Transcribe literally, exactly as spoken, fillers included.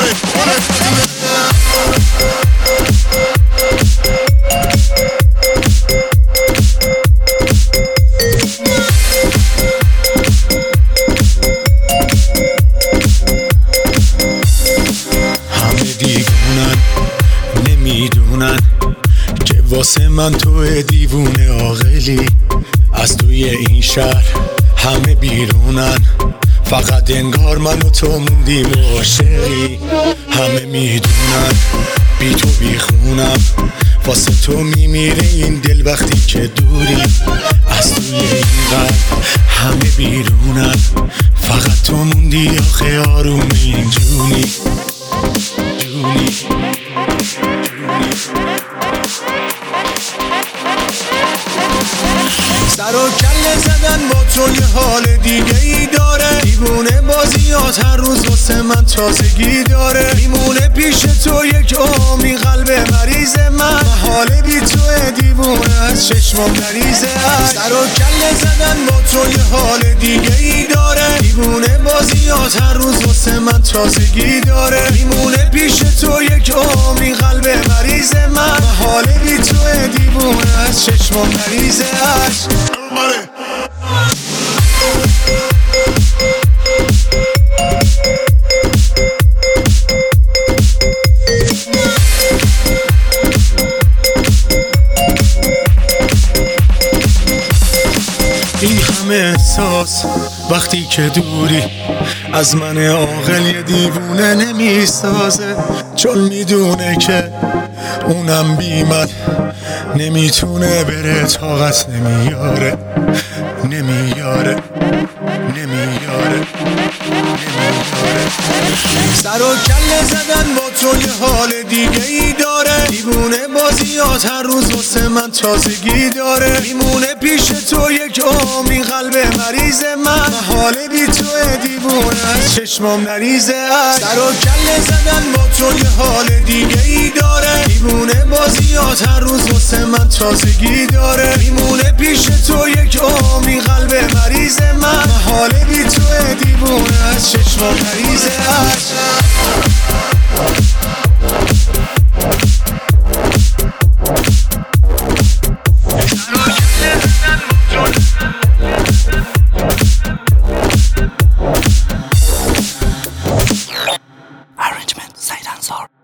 دیوونن نمیدونن که واسه من تو دیوونه عاقلی. از توی این شهر همه بیرونن، فقط انگار من و تو موندیم عاشقی. همه میدونن بی تو بیخونم، واسه تو میمیره این دل وقتی که دوری. از توی این قلب همه بیرونن، فقط تو موندی آخه آروم این جونی جونی سر و کله زدن با تو یه حال دیگه ای داره. دیوونه بازیات هر روز واسه من تازگی داره. میمونه پیش تو یک عمری قلب مریض من، حال بی تو دیوونه از چشمام نریزه. سر و کله زدن با تو یه حال دیگه ای داره. دیوونه بازیات هر روز واسه من تازگی داره. میمونه پیش تو یک عمری قلب مریض من، حال بی تو دیوونه از چشمام نریزه. این همه احساس وقتی که دوری، از من عاقل یه دیوونه نمیسازه. چون میدونه که اونم بی من نمیتونه بره، طاقت نمیاره نمیاره نمیاره نمیاره. سر و کله زدن با تو یه حال دیگه ای داره. دیوونه بازیات هر روز واسه من تازگی داره. میمونه پیش تو یک عمری قلب مریض من، حال بی تو دیوونه از چشمام نریزه. سر و کله زدن با تو یه حال دیگه ای داره. دیوونه بازیات هر روز واسه من تازگی داره. میمونه پیش تو یک عمری قلب مریض من، حال بی تو دیوونه از چشمام نریزه. Arrangement, Said Ansar.